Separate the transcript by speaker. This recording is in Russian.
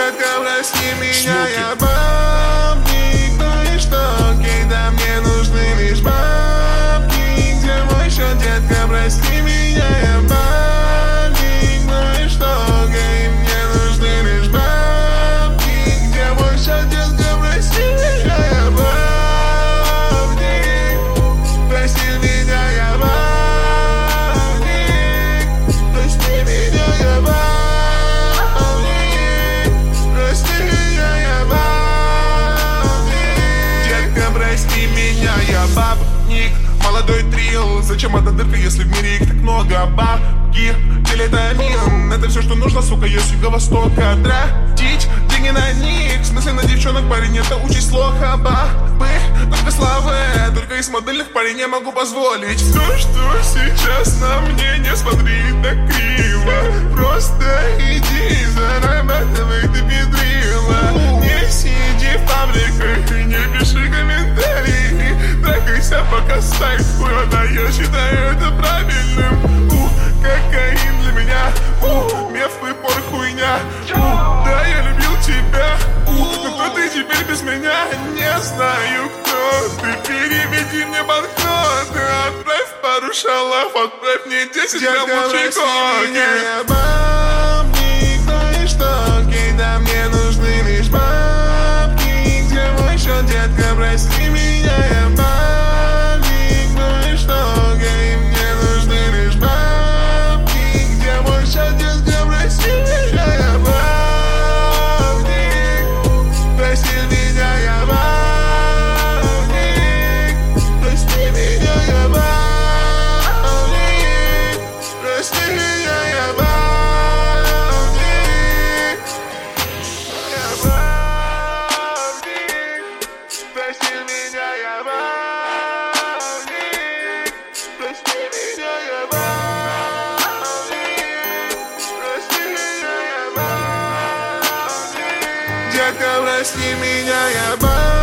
Speaker 1: Детка, прости меня, я бабник. Ну и что, когда мне нужны лишь бабки? Где мой счет, детка, прости меня, я бабник. Ну и что, когда мне нужны лишь бабки? Где мой счет, детка, прости меня, я бабник. Прости меня, я бабник. Прости меня, я бабник. Прости меня, я бабник, молодой трил. Зачем одна дырка, если в мире их так много? Бабки, телетамин, это все, что нужно, сука, я с юго-востока. Тратить деньги на них, в смысле на девчонок, парень, это участь лоха. Бабы, только славы, только из модельных парень я могу позволить. То, что сейчас на мне, не смотри так криво. Просто иди, зарабатывай, ты педрила. Не сиди в пабликах и не пиши комментарии. Трахайся, пока стайк хуёна, я считаю это правильным. Кокаин для меня, меф и пор хуйня. Да, я любил тебя, но кто ты теперь без меня? Не знаю, кто ты. Переведи мне банкноты, отправь пару шалов, отправь мне 10 грамм лучшей коки. Бабник, ну и что, когда мне нужны лишь бабки? Где мой счет, детка, прости меня, я бабник. Ну и что, когда мне нужны лишь бабки? Где мой счет, детка, прости меня, я бабник. Прости меня, я бабник. Прости меня, я бабник. Прости меня, я бабник. Я бабник. Прости меня, я бабник. Прости меня, я бабник. Прости меня, я бабник. Детка, прости меня, я бабник.